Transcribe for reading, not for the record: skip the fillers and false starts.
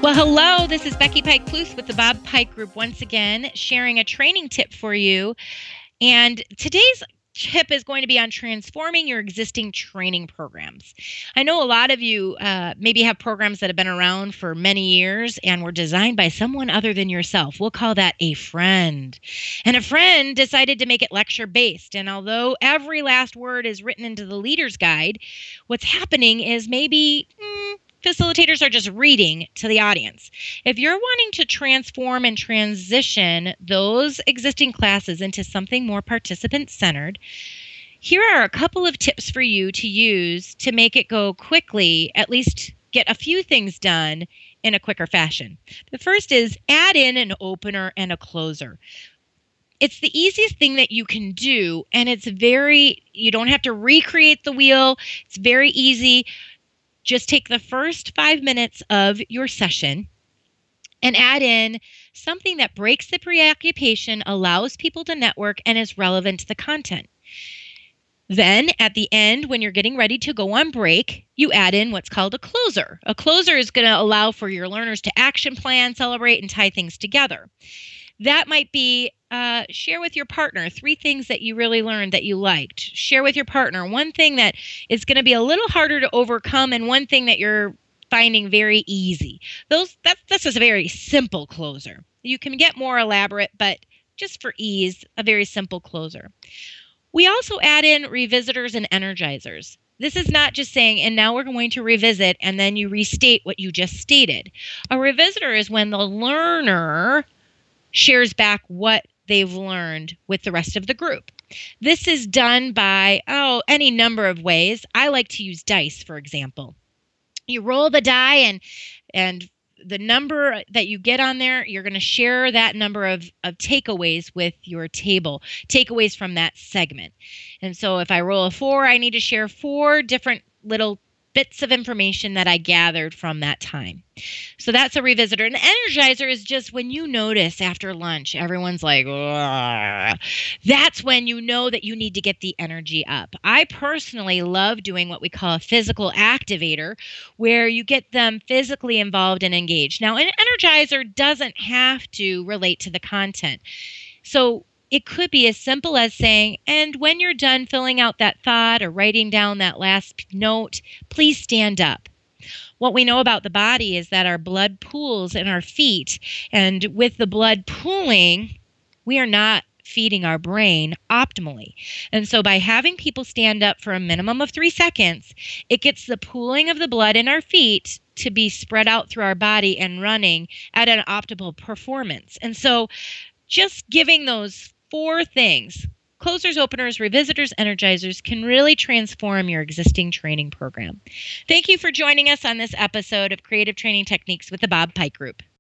Well, hello, this is Becky Pike Pluth with the Bob Pike Group once again, sharing a training tip for you. And today's tip is going to be on transforming your existing training programs. I know a lot of you maybe have programs that have been around for many years and were designed by someone other than yourself. We'll call that a friend. And a friend decided to make it lecture based. And although every last word is written into the leader's guide, what's happening is maybe facilitators are just reading to the audience. If you're wanting to transform and transition those existing classes into something more participant-centered, here are a couple of tips for you to use to make it go quickly, at least get a few things done in a quicker fashion. The first is add in an opener and a closer. It's the easiest thing that you can do, and you don't have to recreate the wheel. It's very easy. Just take the first 5 minutes of your session and add in something that breaks the preoccupation, allows people to network, and is relevant to the content. Then at the end, when you're getting ready to go on break, you add in what's called a closer. A closer is going to allow for your learners to action plan, celebrate, and tie things together. That might be share with your partner 3 things that you really learned that you liked. Share with your partner one thing that is going to be a little harder to overcome and one thing that you're finding very easy. That's just a very simple closer. You can get more elaborate, but just for ease, a very simple closer. We also add in revisitors and energizers. This is not just saying, and now we're going to revisit, and then you restate what you just stated. A revisitor is when the learner shares back what they've learned with the rest of the group. This is done by, any number of ways. I like to use dice, for example. You roll the die and the number that you get on there, you're going to share that number of takeaways with your table, takeaways from that segment. And so if I roll a 4, I need to share 4 different little bits of information that I gathered from that time. So that's a revisitor. An energizer is just when you notice after lunch, everyone's like, "Ugh." That's when you know that you need to get the energy up. I personally love doing what we call a physical activator, where you get them physically involved and engaged. Now, an energizer doesn't have to relate to the content. So it could be as simple as saying, and when you're done filling out that thought or writing down that last note, please stand up. What we know about the body is that our blood pools in our feet, and with the blood pooling, we are not feeding our brain optimally. And so by having people stand up for a minimum of 3 seconds, it gets the pooling of the blood in our feet to be spread out through our body and running at an optimal performance. And so just giving those 4 things, closers, openers, revisitors, energizers, can really transform your existing training program. Thank you for joining us on this episode of Creative Training Techniques with the Bob Pike Group.